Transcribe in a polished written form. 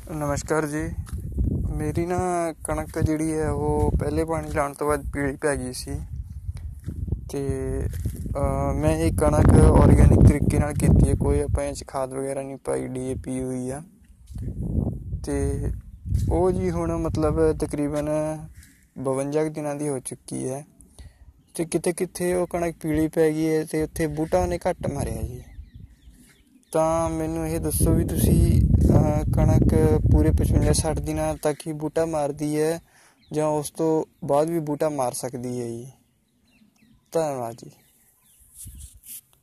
ਨਮਸਕਾਰ ਜੀ। ਮੇਰੀ ਨਾ ਕਣਕ ਜਿਹੜੀ ਹੈ ਉਹ ਪਹਿਲੇ ਪਾਣੀ ਲਾਉਣ ਤੋਂ ਬਾਅਦ ਪੀਲੀ ਪੈ ਗਈ ਸੀ ਅਤੇ ਮੈਂ ਇਹ ਕਣਕ ਔਰਗੈਨਿਕ ਤਰੀਕੇ ਨਾਲ ਕੀਤੀ ਹੈ। ਕੋਈ ਆਪਾਂ ਇਹ 'ਚ ਖਾਦ ਵਗੈਰਾ ਨਹੀਂ ਪਾਈ, DAP ਹੋਈ ਆ। ਅਤੇ ਉਹ ਜੀ ਹੁਣ ਮਤਲਬ ਤਕਰੀਬਨ 52 ਕੁ ਦਿਨਾਂ ਦੀ ਹੋ ਚੁੱਕੀ ਹੈ ਅਤੇ ਕਿਤੇ ਕਿਤੇ ਉਹ ਕਣਕ ਪੀਲੀ ਪੈ ਗਈ ਹੈ ਅਤੇ ਉੱਥੇ ਬੂਟਾ ਉਹਨੇ ਘੱਟ ਮਾਰਿਆ ਜੀ। ਤਾਂ ਮੈਨੂੰ ਇਹ ਦੱਸੋ ਵੀ ਤੁਸੀਂ ਕਣਕ ਪੂਰੇ 55-60 ਦਿਨਾਂ ਤੱਕ ਹੀ ਬੂਟਾ ਮਾਰਦੀ ਹੈ ਜਾਂ ਉਸ ਤੋਂ ਬਾਅਦ ਵੀ ਬੂਟਾ ਮਾਰ ਸਕਦੀ ਹੈ ਜੀ? ਧੰਨਵਾਦ ਜੀ।